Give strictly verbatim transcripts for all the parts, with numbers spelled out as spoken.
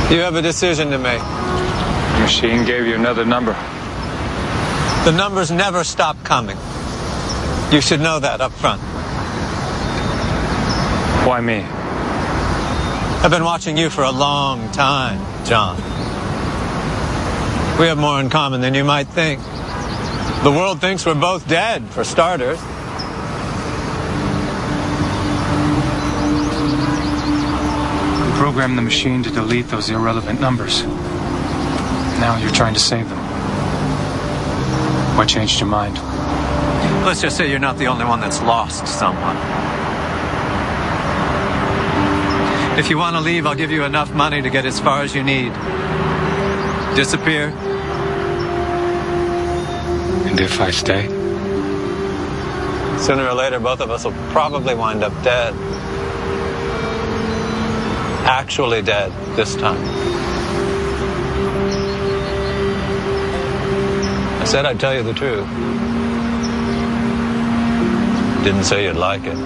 You have a decision to make. The machine gave you another number. The numbers never stop coming. You should know that up front. Why me? I've been watching you for a long time, John. We have more in common than you might think. The world thinks we're both dead, for starters. Programmed the machine to delete those irrelevant numbers. Now you're trying to save them. What changed your mind? Let's just say you're not the only one that's lost someone. If you want to leave, I'll give you enough money to get as far as you need. Disappear. And if I stay? Sooner or later, both of us will probably wind up dead. Actually dead this time. I said I'd tell you the truth. Didn't say you'd like it.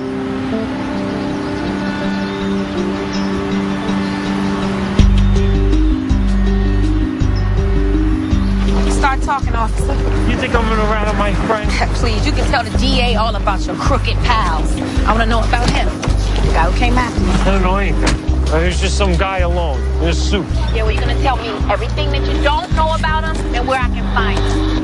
Start talking, officer. You think I'm gonna rattle my friend? Please, you can tell the D A all about your crooked pals. I want to know about him. The guy who came after me. I don't know anything. There's just some guy alone in a suit. Yeah, well, you're going to tell me everything that you don't know about him and where I can find him.